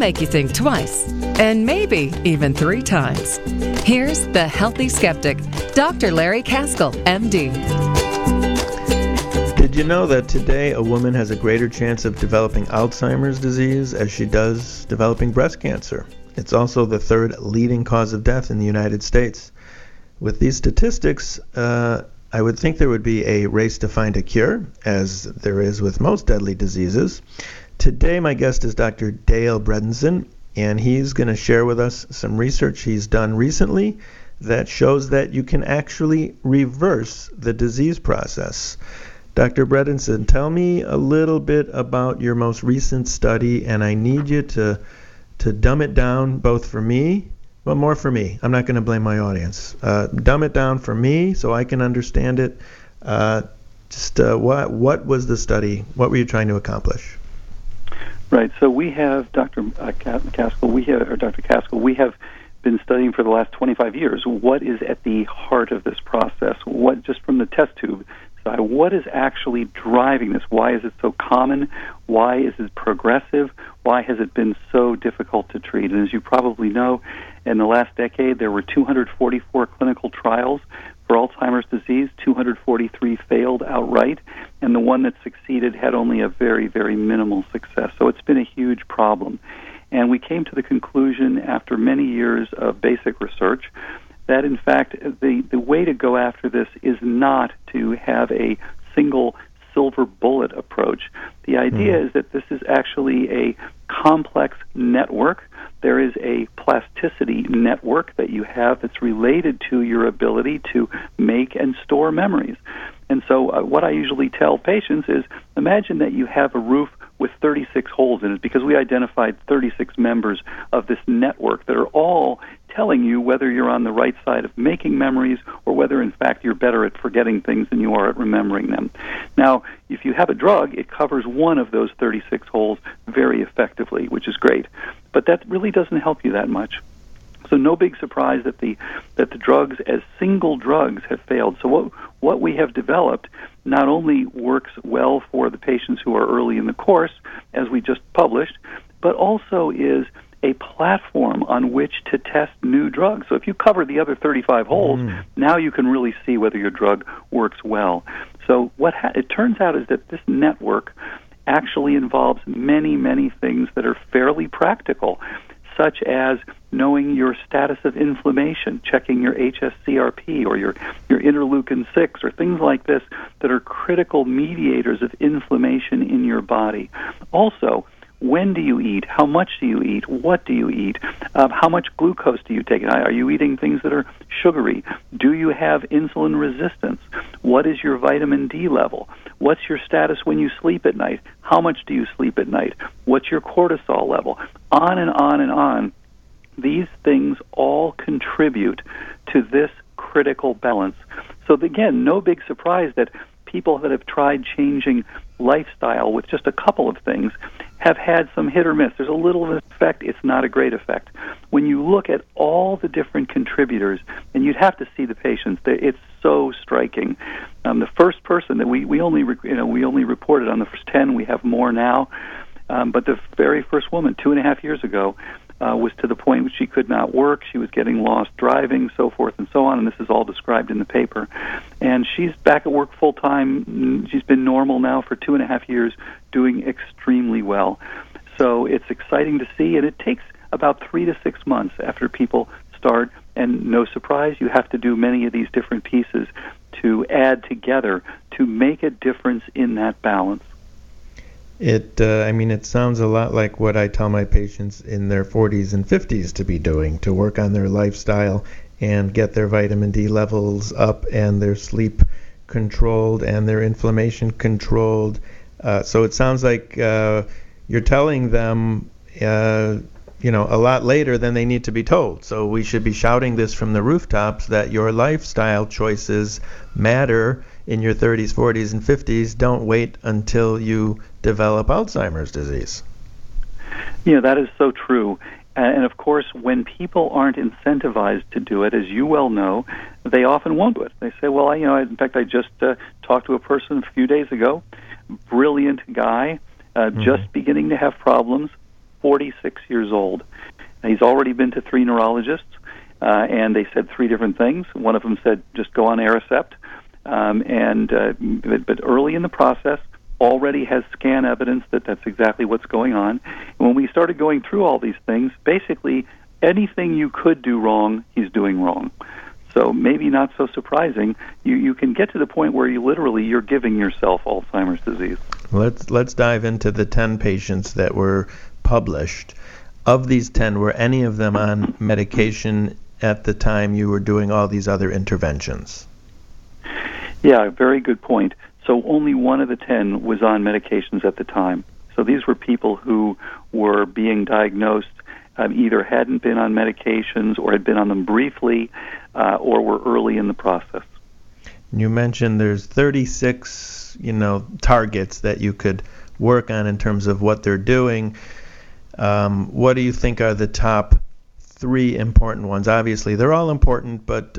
make you think twice, and maybe even 3 times. Here's the Healthy Skeptic, Dr. Larry Kaskel, MD. Did you know that today a woman has a greater chance of developing Alzheimer's disease as she does developing breast cancer? It's also the 3rd leading cause of death in the United States. With these statistics, I would think there would be a race to find a cure, as there is with most deadly diseases. Today, my guest is Dr. Dale Bredesen, and he's going to share with us some research he's done recently that shows that you can actually reverse the disease process. Dr. Bredesen, tell me a little bit about your most recent study, and I need you to dumb it down both for me, but more for me. I'm not going to blame my audience. Dumb it down for me so I can understand it. What was the study? What were you trying to accomplish? Right. So we have Dr. Kaskel. We have been studying for the last 25 years what is at the heart of this process. What, just from the test tube side, what is actually driving this? Why is it so common? Why is it progressive? Why has it been so difficult to treat? And as you probably know, in the last decade, there were 244 clinical trials for Alzheimer's disease. 243 failed outright, and the one that succeeded had only a very, very minimal success. So it's been a huge problem. And we came to the conclusion after many years of basic research that, in fact, the way to go after this is not to have a single silver bullet approach. The idea is that this is actually a complex network. There is a plasticity network that you have that's related to your ability to make and store memories. And so what I usually tell patients is, imagine that you have a roof with 36 holes in it, because we identified 36 members of this network that are all telling you whether you're on the right side of making memories or whether, in fact, you're better at forgetting things than you are at remembering them. Now, if you have a drug, it covers one of those 36 holes very effectively, which is great. But that really doesn't help you that much. So no big surprise that the drugs as single drugs have failed. So what we have developed not only works well for the patients who are early in the course, as we just published, but also is a platform on which to test new drugs. So if you cover the other 35 holes, now you can really see whether your drug works well. So what it turns out is that this network actually involves many, many things that are fairly practical, such as knowing your status of inflammation, checking your hsCRP or your interleukin-6 or things like this that are critical mediators of inflammation in your body. Also, when do you eat? How much do you eat? What do you eat? How much glucose do you take? Are you eating things that are sugary? Do you have insulin resistance? What is your vitamin D level? What's your status when you sleep at night? How much do you sleep at night? What's your cortisol level? On and on and on. These things all contribute to this critical balance. So again, no big surprise that people that have tried changing lifestyle with just a couple of things have had some hit or miss. There's a little effect. It's not a great effect. When you look at all the different contributors, and you'd have to see the patients, it's so striking. The first person that we only reported on the first 10. We have more now, but the very first woman 2.5 years ago was to the point where she could not work. She was getting lost driving, so forth and so on, and this is all described in the paper. And she's back at work full-time. She's been normal now for 2.5 years, doing extremely well. So it's exciting to see, and it takes about 3 to 6 months after people start, and no surprise, you have to do many of these different pieces to add together to make a difference in that balance. It sounds a lot like what I tell my patients in their 40s and 50s to be doing, to work on their lifestyle and get their vitamin D levels up and their sleep controlled and their inflammation controlled. So it sounds like you're telling them, a lot later than they need to be told. So we should be shouting this from the rooftops that your lifestyle choices matter in your 30s, 40s, and 50s. Don't wait until you develop Alzheimer's disease. Yeah, that is so true. And of course, when people aren't incentivized to do it, as you well know, they often won't do it. They say, well, in fact, I just talked to a person a few days ago, brilliant guy, just beginning to have problems, 46 years old. And he's already been to 3 neurologists, and they said 3 different things. One of them said, just go on Aricept. But early in the process, already has scan evidence that that's exactly what's going on. And when we started going through all these things, basically anything you could do wrong, he's doing wrong. So maybe not so surprising. You can get to the point where you're giving yourself Alzheimer's disease. Let's dive into the 10 patients that were published. Of these 10, were any of them on medication at the time you were doing all these other interventions? Yeah, very good point. So only one of the 10 was on medications at the time. So these were people who were being diagnosed, either hadn't been on medications or had been on them briefly, or were early in the process. You mentioned there's 36, targets that you could work on in terms of what they're doing. What do you think are the top 3 important ones? Obviously, they're all important, but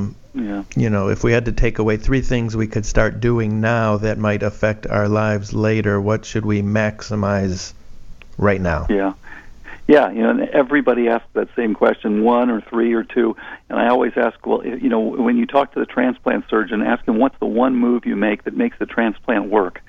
if we had to take away 3 things we could start doing now that might affect our lives later, what should we maximize right now? Yeah, and everybody asks that same question, 1 or 3 or 2, and I always ask, well, when you talk to the transplant surgeon, ask him what's the one move you make that makes the transplant work.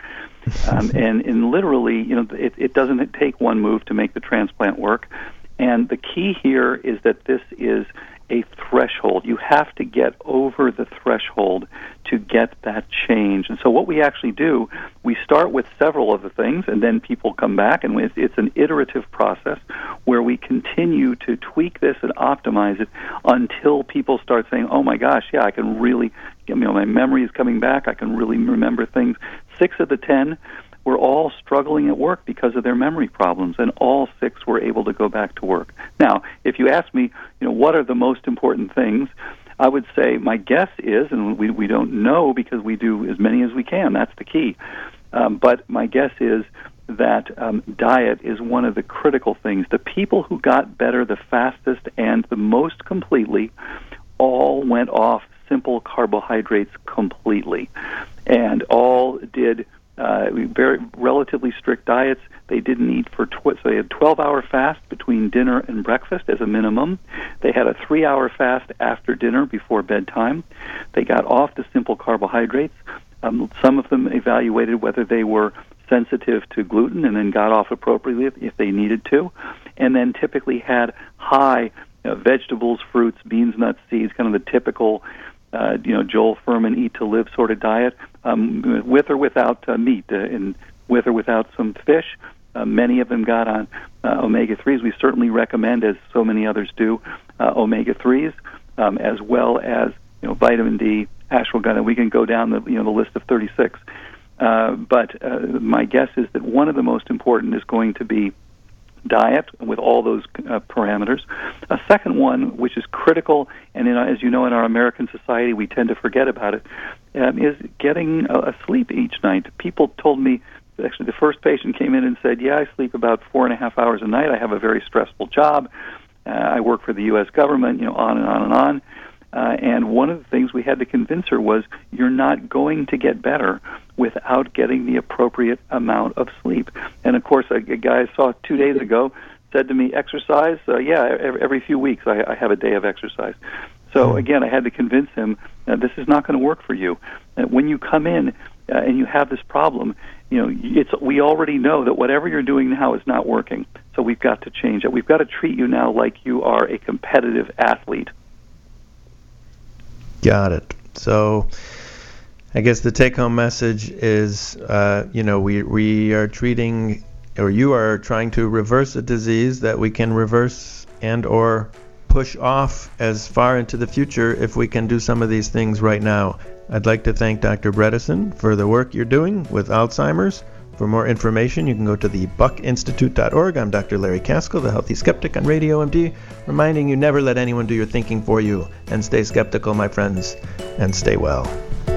And literally, it doesn't take one move to make the transplant work. And the key here is that this is a threshold. You have to get over the threshold to get that change. And so what we actually do, we start with several of the things, and then people come back, and it's an iterative process where we continue to tweak this and optimize it until people start saying, oh my gosh, yeah, I can really, my memory is coming back, I can really remember things. 6 of the 10 were all struggling at work because of their memory problems, and all 6 were able to go back to work. Now, if you ask me, what are the most important things, I would say my guess is, and we don't know because we do as many as we can, that's the key, but my guess is that diet is one of the critical things. The people who got better the fastest and the most completely all went off simple carbohydrates completely, and all did very relatively strict diets. They didn't eat so they had 12-hour fast between dinner and breakfast as a minimum. They had a 3-hour fast after dinner before bedtime. They got off the simple carbohydrates. Some of them evaluated whether they were sensitive to gluten and then got off appropriately if they needed to, and then typically had high vegetables, fruits, beans, nuts, seeds, kind of the typical Joel Fuhrman eat to live sort of diet, with or without meat, and with or without some fish. Many of them got on omega-3s. We certainly recommend, as so many others do, omega-3s, as well as vitamin D, ashwagandha. We can go down the list of 36. But my guess is that one of the most important is going to be diet with all those parameters. A second one, which is critical, and as you know, in our American society, we tend to forget about it, is getting a sleep each night. People told me, actually the first patient came in and said, yeah, I sleep about 4.5 hours a night. I have a very stressful job. I work for the U.S. government, on and on and on. And one of the things we had to convince her was you're not going to get better without getting the appropriate amount of sleep. And, of course, a guy I saw 2 days ago said to me, exercise? Every few weeks I have a day of exercise. So, again, I had to convince him this is not going to work for you. When you come in and you have this problem, we already know that whatever you're doing now is not working. So we've got to change it. We've got to treat you now like you are a competitive athlete. Got it. So I guess the take-home message is, we are treating, or you are trying to reverse a disease that we can reverse and or push off as far into the future if we can do some of these things right now. I'd like to thank Dr. Bredesen for the work you're doing with Alzheimer's. For more information, you can go to the buckinstitute.org. I'm Dr. Larry Kaskel, the Healthy Skeptic on Radio MD, reminding you never let anyone do your thinking for you. And stay skeptical, my friends, and stay well.